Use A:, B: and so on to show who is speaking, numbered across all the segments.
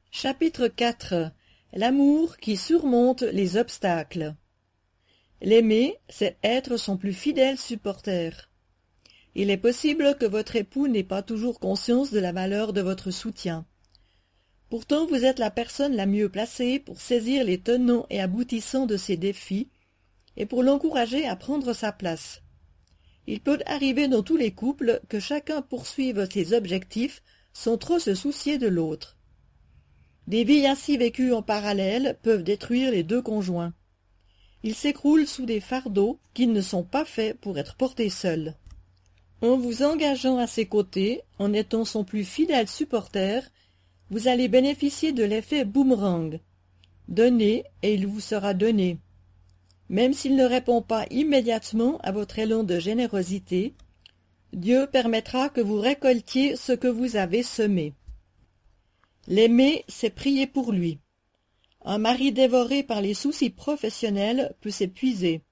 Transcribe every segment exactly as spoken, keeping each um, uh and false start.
A: Chapitre quatre. L'amour qui surmonte les obstacles. L'aimer, c'est être son plus fidèle supporter. Il est possible que votre époux n'ait pas toujours conscience de la valeur de votre soutien. Pourtant, vous êtes la personne la mieux placée pour saisir les tenants et aboutissants de ces défis et pour l'encourager à prendre sa place. Il peut arriver dans tous les couples que chacun poursuive ses objectifs sans trop se soucier de l'autre. Des vies ainsi vécues en parallèle peuvent détruire les deux conjoints. Ils s'écroulent sous des fardeaux qui ne sont pas faits pour être portés seuls. En vous engageant à ses côtés, en étant son plus fidèle supporter, vous allez bénéficier de l'effet boomerang. Donnez et il vous sera donné. Même s'il ne répond pas immédiatement à votre élan de générosité, Dieu permettra que vous récoltiez ce que vous avez semé. L'aimer, c'est prier pour lui. Un mari dévoré par les soucis professionnels peut s'épuiser.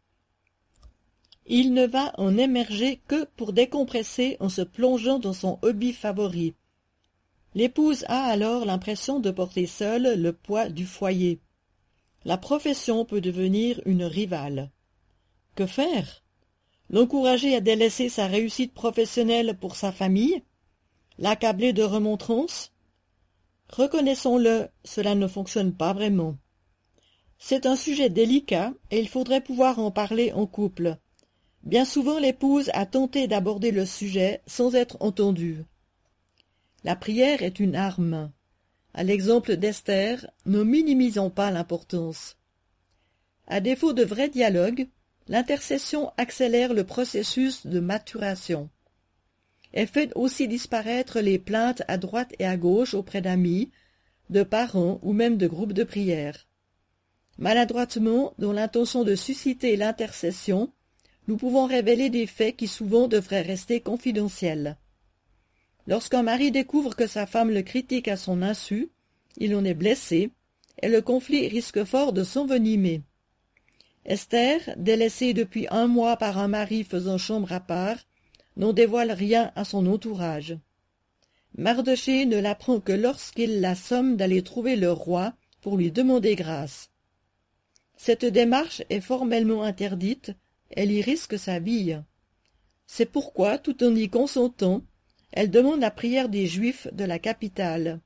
A: Il ne va en émerger que pour décompresser en se plongeant dans son hobby favori. L'épouse a alors l'impression de porter seule le poids du foyer. La profession peut devenir une rivale. Que faire? L'encourager à délaisser sa réussite professionnelle pour sa famille? L'accabler de remontrances? Reconnaissons-le, cela ne fonctionne pas vraiment. C'est un sujet délicat et il faudrait pouvoir en parler en couple. Bien souvent, l'épouse a tenté d'aborder le sujet sans être entendue. La prière est une arme. À l'exemple d'Esther, ne minimisons pas l'importance. À défaut de vrai dialogue, l'intercession accélère le processus de maturation. Elle fait aussi disparaître les plaintes à droite et à gauche auprès d'amis, de parents ou même de groupes de prière. Maladroitement, dans l'intention de susciter l'intercession, nous pouvons révéler des faits qui souvent devraient rester confidentiels. Lorsqu'un mari découvre que sa femme le critique à son insu, il en est blessé, et le conflit risque fort de s'envenimer. Esther, délaissée depuis un mois par un mari faisant chambre à part, n'en dévoile rien à son entourage. Mardochée ne l'apprend que lorsqu'il la somme d'aller trouver le roi pour lui demander grâce. Cette démarche est formellement interdite, elle y risque sa vie. C'est pourquoi, tout en y consentant, elle demande la prière des Juifs de la capitale.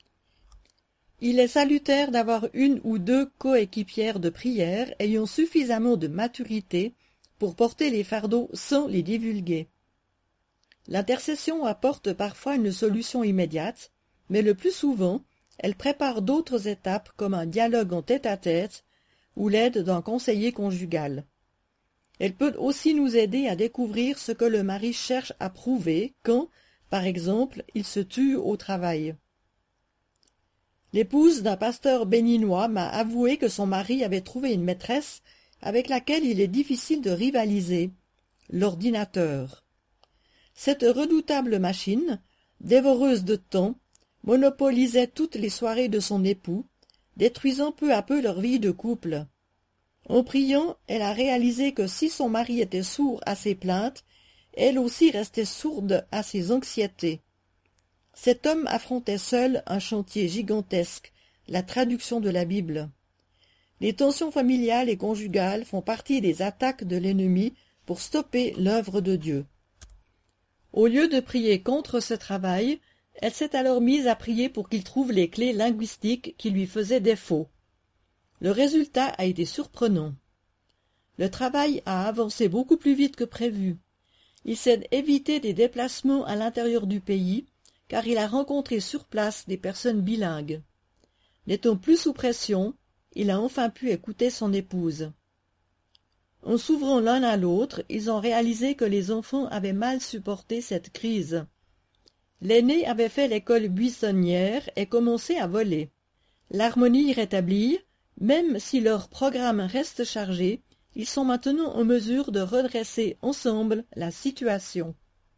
A: Il est salutaire d'avoir une ou deux coéquipières de prière ayant suffisamment de maturité pour porter les fardeaux sans les divulguer. L'intercession apporte parfois une solution immédiate, mais le plus souvent, elle prépare d'autres étapes comme un dialogue en tête-à-tête ou l'aide d'un conseiller conjugal. Elle peut aussi nous aider à découvrir ce que le mari cherche à prouver quand, par exemple, il se tue au travail. L'épouse d'un pasteur béninois m'a avoué que son mari avait trouvé une maîtresse avec laquelle il est difficile de rivaliser, l'ordinateur. Cette redoutable machine, dévoreuse de temps, monopolisait toutes les soirées de son époux, détruisant peu à peu leur vie de couple. En priant, elle a réalisé que si son mari était sourd à ses plaintes, elle aussi restait sourde à ses anxiétés. Cet homme affrontait seul un chantier gigantesque, la traduction de la Bible. Les tensions familiales et conjugales font partie des attaques de l'ennemi pour stopper l'œuvre de Dieu. Au lieu de prier contre ce travail, elle s'est alors mise à prier pour qu'il trouve les clés linguistiques qui lui faisaient défaut. Le résultat a été surprenant. Le travail a avancé beaucoup plus vite que prévu. Il s'est évité des déplacements à l'intérieur du pays, car il a rencontré sur place des personnes bilingues. N'étant plus sous pression, il a enfin pu écouter son épouse. En s'ouvrant l'un à l'autre, ils ont réalisé que les enfants avaient mal supporté cette crise. L'aîné avait fait l'école buissonnière et commencé à voler. L'harmonie rétablie, même si leur programme reste chargé, ils sont maintenant en mesure de redresser ensemble la situation.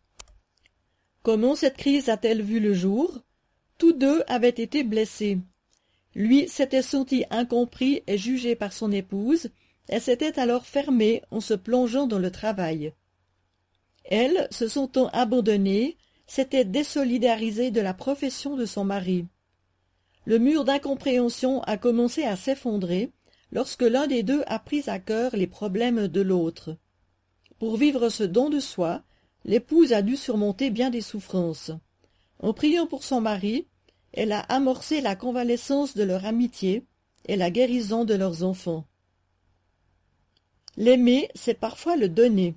A: Comment cette crise a-t-elle vu le jour? Tous deux avaient été blessés. Lui s'était senti incompris et jugé par son épouse, et s'était alors fermée en se plongeant dans le travail. Elle, se sentant abandonnée, s'était désolidarisée de la profession de son mari. Le mur d'incompréhension a commencé à s'effondrer lorsque l'un des deux a pris à cœur les problèmes de l'autre. Pour vivre ce don de soi, l'épouse a dû surmonter bien des souffrances. En priant pour son mari, elle a amorcé la convalescence de leur amitié et la guérison de leurs enfants. L'aimer, c'est parfois le donner.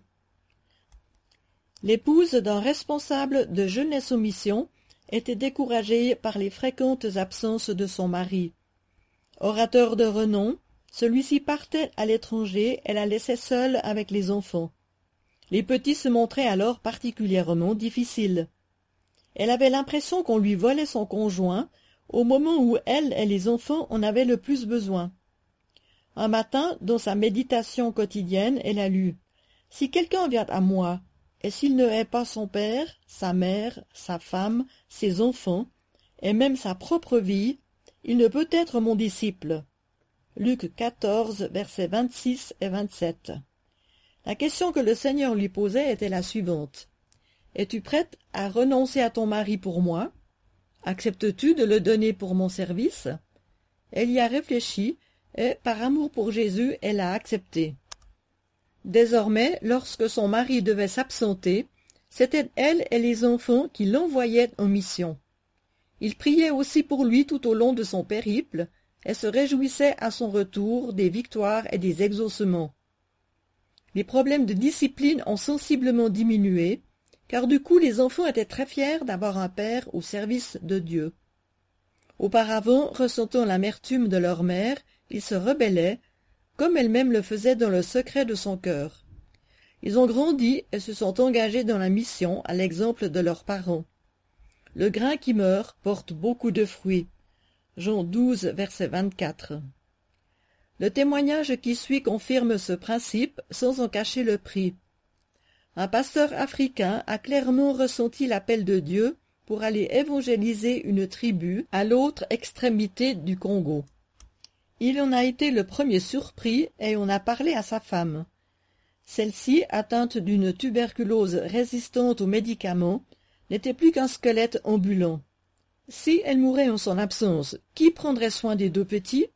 A: L'épouse d'un responsable de jeunesse aux missions était découragée par les fréquentes absences de son mari. Orateur de renom, celui-ci partait à l'étranger et la laissait seule avec les enfants. Les petits se montraient alors particulièrement difficiles. Elle avait l'impression qu'on lui volait son conjoint au moment où elle et les enfants en avaient le plus besoin. Un matin, dans sa méditation quotidienne, elle a lu « Si quelqu'un vient à moi, et s'il ne hait pas son père, sa mère, sa femme, ses enfants, et même sa propre vie, il ne peut être mon disciple. » Luc quatorze, versets vingt-six et vingt-sept. La question que le Seigneur lui posait était la suivante. « Es-tu prête à renoncer à ton mari pour moi? Acceptes-tu de le donner pour mon service ?» Elle y a réfléchi, et, par amour pour Jésus, elle a accepté. Désormais, lorsque son mari devait s'absenter, c'était elle et les enfants qui l'envoyaient en mission. Il priait aussi pour lui tout au long de son périple, et se réjouissait à son retour des victoires et des exaucements. Les problèmes de discipline ont sensiblement diminué, car du coup les enfants étaient très fiers d'avoir un père au service de Dieu. Auparavant, ressentant l'amertume de leur mère, ils se rebellaient, comme elle-même le faisait dans le secret de son cœur. Ils ont grandi et se sont engagés dans la mission à l'exemple de leurs parents. Le grain qui meurt porte beaucoup de fruits. Jean douze, verset vingt-quatre. Le témoignage qui suit confirme ce principe sans en cacher le prix. Un pasteur africain a clairement ressenti l'appel de Dieu pour aller évangéliser une tribu à l'autre extrémité du Congo. Il en a été le premier surpris et on a parlé à sa femme. Celle-ci, atteinte d'une tuberculose résistante aux médicaments, n'était plus qu'un squelette ambulant. Si elle mourait en son absence, qui prendrait soin des deux petits?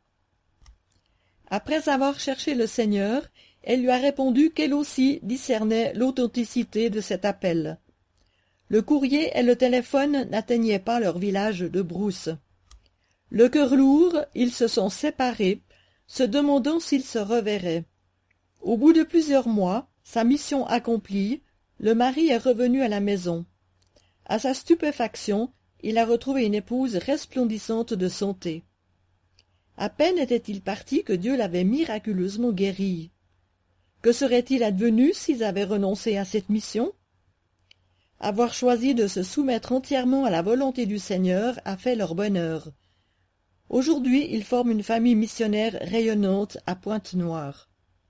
A: Après avoir cherché le Seigneur, elle lui a répondu qu'elle aussi discernait l'authenticité de cet appel. Le courrier et le téléphone n'atteignaient pas leur village de brousse. Le cœur lourd, ils se sont séparés, se demandant s'ils se reverraient. Au bout de plusieurs mois, sa mission accomplie, le mari est revenu à la maison. À sa stupéfaction, il a retrouvé une épouse resplendissante de santé. À peine était-il parti que Dieu l'avait miraculeusement guéri. Que serait-il advenu s'ils avaient renoncé à cette mission? Avoir choisi de se soumettre entièrement à la volonté du Seigneur a fait leur bonheur. Aujourd'hui, ils forment une famille missionnaire rayonnante à Pointe-Noire.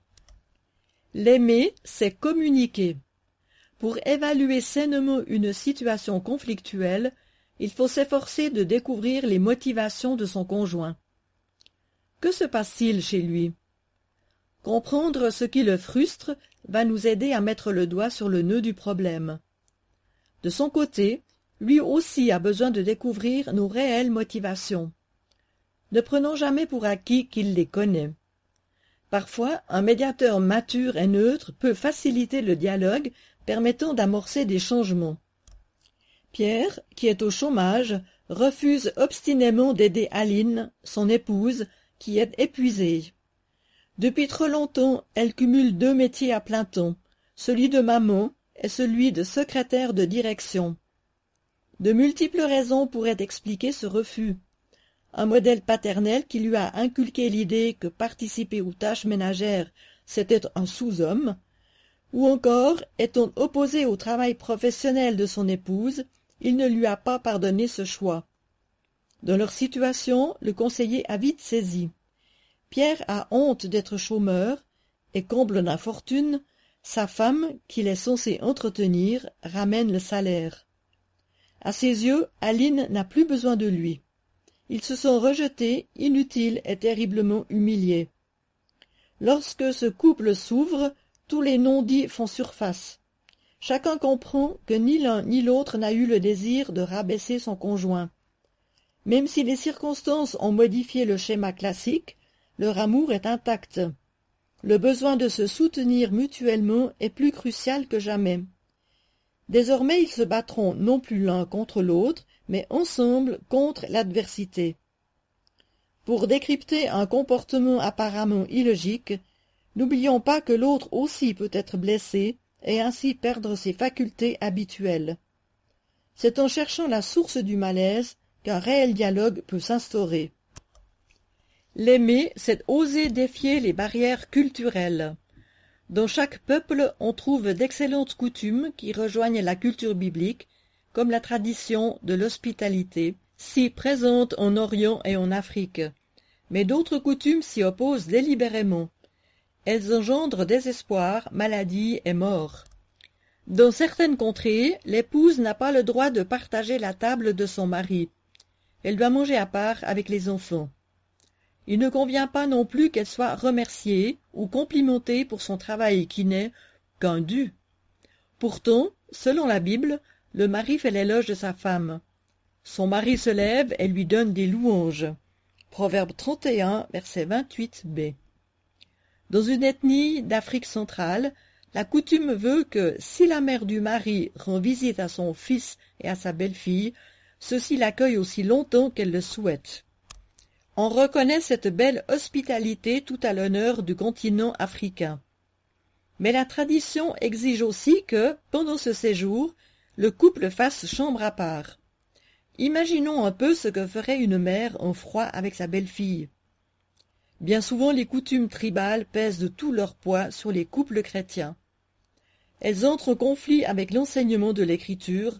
A: L'aimer, c'est communiquer. Pour évaluer sainement une situation conflictuelle, il faut s'efforcer de découvrir les motivations de son conjoint. Que se passe-t-il chez lui? Comprendre ce qui le frustre va nous aider à mettre le doigt sur le nœud du problème. De son côté, lui aussi a besoin de découvrir nos réelles motivations. Ne prenons jamais pour acquis qu'il les connaît. Parfois, un médiateur mature et neutre peut faciliter le dialogue permettant d'amorcer des changements. Pierre, qui est au chômage, refuse obstinément d'aider Aline, son épouse, qui est épuisée. Depuis trop longtemps, elle cumule deux métiers à plein temps, celui de maman et celui de secrétaire de direction. De multiples raisons pourraient expliquer ce refus. Un modèle paternel qui lui a inculqué l'idée que participer aux tâches ménagères, c'était un sous-homme, ou encore, étant opposé au travail professionnel de son épouse, il ne lui a pas pardonné ce choix. Dans leur situation, le conseiller a vite saisi. Pierre a honte d'être chômeur, et comble d'infortune, sa femme, qu'il est censé entretenir, ramène le salaire. À ses yeux, Aline n'a plus besoin de lui. Ils se sont rejetés, inutiles et terriblement humiliés. Lorsque ce couple s'ouvre, tous les non-dits font surface. Chacun comprend que ni l'un ni l'autre n'a eu le désir de rabaisser son conjoint. Même si les circonstances ont modifié le schéma classique, leur amour est intact. Le besoin de se soutenir mutuellement est plus crucial que jamais. Désormais, ils se battront non plus l'un contre l'autre, mais ensemble contre l'adversité. Pour décrypter un comportement apparemment illogique, n'oublions pas que l'autre aussi peut être blessé et ainsi perdre ses facultés habituelles. C'est en cherchant la source du malaise qu'un réel dialogue peut s'instaurer. L'aimer, c'est oser défier les barrières culturelles. Dans chaque peuple, on trouve d'excellentes coutumes qui rejoignent la culture biblique, comme la tradition de l'hospitalité, si présente en Orient et en Afrique. Mais d'autres coutumes s'y opposent délibérément. Elles engendrent désespoir, maladie et mort. Dans certaines contrées, l'épouse n'a pas le droit de partager la table de son mari. Elle doit manger à part avec les enfants. Il ne convient pas non plus qu'elle soit remerciée ou complimentée pour son travail qui n'est qu'un dû. Pourtant, selon la Bible, le mari fait l'éloge de sa femme. Son mari se lève et lui donne des louanges. Proverbe trente et un, verset vingt-huit b. Dans une ethnie d'Afrique centrale, la coutume veut que, si la mère du mari rend visite à son fils et à sa belle-fille, ceux-ci l'accueillent aussi longtemps qu'elle le souhaite. On reconnaît cette belle hospitalité tout à l'honneur du continent africain. Mais la tradition exige aussi que, pendant ce séjour, le couple fasse chambre à part. Imaginons un peu ce que ferait une mère en froid avec sa belle-fille. Bien souvent, les coutumes tribales pèsent de tout leur poids sur les couples chrétiens. Elles entrent en conflit avec l'enseignement de l'Écriture.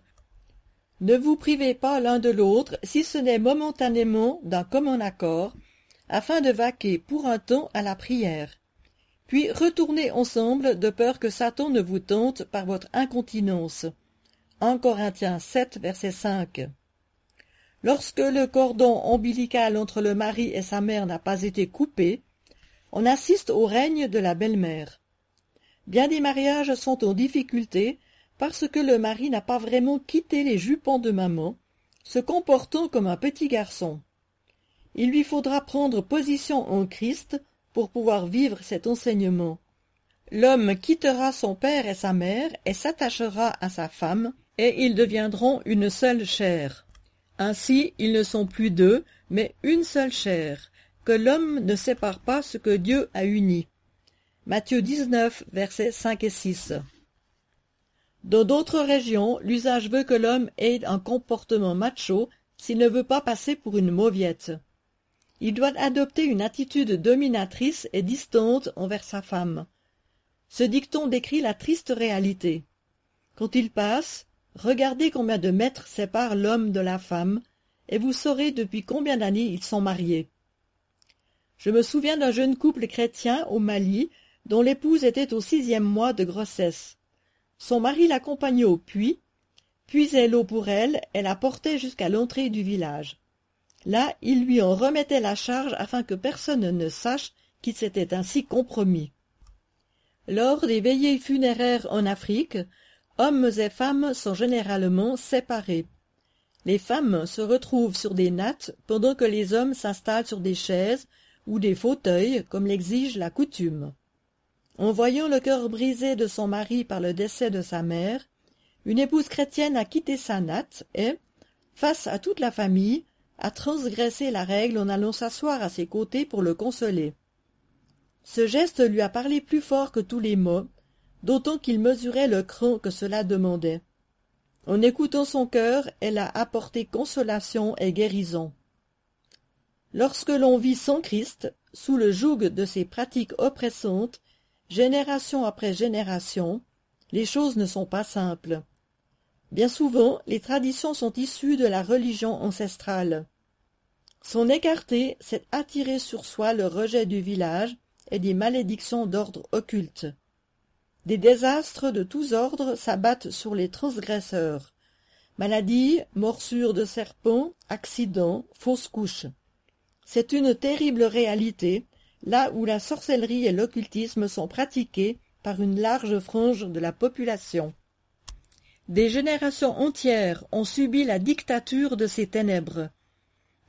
A: Ne vous privez pas l'un de l'autre, si ce n'est momentanément d'un commun accord, afin de vaquer pour un temps à la prière. Puis retournez ensemble de peur que Satan ne vous tente par votre incontinence. un Corinthiens sept, verset cinq. Lorsque le cordon ombilical entre le mari et sa mère n'a pas été coupé, on assiste au règne de la belle-mère. Bien des mariages sont en difficulté parce que le mari n'a pas vraiment quitté les jupons de maman, se comportant comme un petit garçon. Il lui faudra prendre position en Christ pour pouvoir vivre cet enseignement. L'homme quittera son père et sa mère et s'attachera à sa femme, et ils deviendront une seule chair. Ainsi, ils ne sont plus deux, mais une seule chair, que l'homme ne sépare pas ce que Dieu a uni. Matthieu dix-neuf, versets cinq et six. Dans d'autres régions, l'usage veut que l'homme ait un comportement macho s'il ne veut pas passer pour une mauviette. Il doit adopter une attitude dominatrice et distante envers sa femme. Ce dicton décrit la triste réalité. Quand il passe, regardez combien de mètres séparent l'homme de la femme, et vous saurez depuis combien d'années ils sont mariés. Je me souviens d'un jeune couple chrétien au Mali, dont l'épouse était au sixième mois de grossesse. Son mari l'accompagnait au puits, puisait l'eau pour elle et la portait jusqu'à l'entrée du village. Là, il lui en remettait la charge afin que personne ne sache qu'il s'était ainsi compromis. Lors des veillées funéraires en Afrique, hommes et femmes sont généralement séparés. Les femmes se retrouvent sur des nattes pendant que les hommes s'installent sur des chaises ou des fauteuils comme l'exige la coutume. En voyant le cœur brisé de son mari par le décès de sa mère, une épouse chrétienne a quitté sa natte et, face à toute la famille, a transgressé la règle en allant s'asseoir à ses côtés pour le consoler. Ce geste lui a parlé plus fort que tous les mots, d'autant qu'il mesurait le cran que cela demandait. En écoutant son cœur, elle a apporté consolation et guérison. Lorsque l'on vit sans Christ, sous le joug de ces pratiques oppressantes, génération après génération, les choses ne sont pas simples. Bien souvent, les traditions sont issues de la religion ancestrale. S'en écarter, c'est attirer sur soi le rejet du village et des malédictions d'ordre occulte. Des désastres de tous ordres s'abattent sur les transgresseurs. Maladies, morsures de serpents, accidents, fausses couches. C'est une terrible réalité, là où la sorcellerie et l'occultisme sont pratiqués par une large frange de la population. Des générations entières ont subi la dictature de ces ténèbres.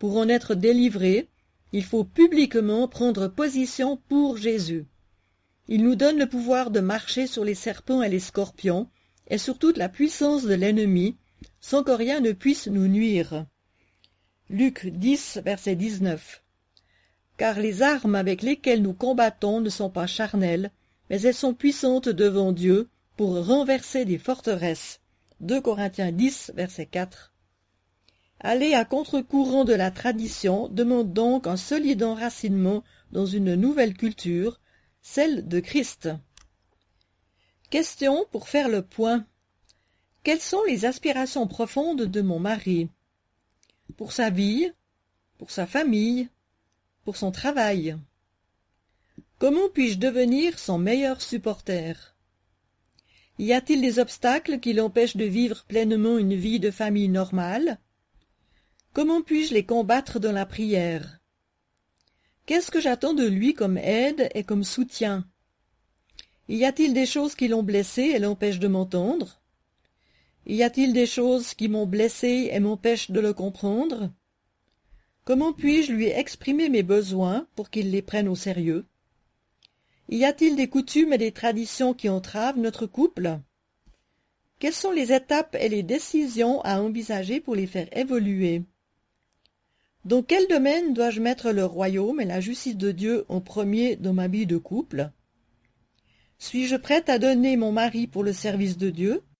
A: Pour en être délivré, il faut publiquement prendre position pour Jésus. Il nous donne le pouvoir de marcher sur les serpents et les scorpions, et sur toute la puissance de l'ennemi, sans que rien ne puisse nous nuire. Luc dix, verset dix-neuf. Car les armes avec lesquelles nous combattons ne sont pas charnelles, mais elles sont puissantes devant Dieu pour renverser des forteresses. deux Corinthiens dix, verset quatre. Aller à contre-courant de la tradition demande donc un solide enracinement dans une nouvelle culture, celle de Christ. Question pour faire le point. Quelles sont les aspirations profondes de mon mari? Pour sa vie, pour sa famille, pour son travail. Comment puis-je devenir son meilleur supporter? Y a-t-il des obstacles qui l'empêchent de vivre pleinement une vie de famille normale? Comment puis-je les combattre dans la prière? Qu'est-ce que j'attends de lui comme aide et comme soutien? Y a-t-il des choses qui l'ont blessé et l'empêchent de m'entendre? Y a-t-il des choses qui m'ont blessé et m'empêchent de le comprendre? Comment puis-je lui exprimer mes besoins pour qu'il les prenne au sérieux? Y a-t-il des coutumes et des traditions qui entravent notre couple? Quelles sont les étapes et les décisions à envisager pour les faire évoluer? Dans quel domaine dois-je mettre le royaume et la justice de Dieu en premier dans ma vie de couple? Suis-je prête à donner mon mari pour le service de Dieu?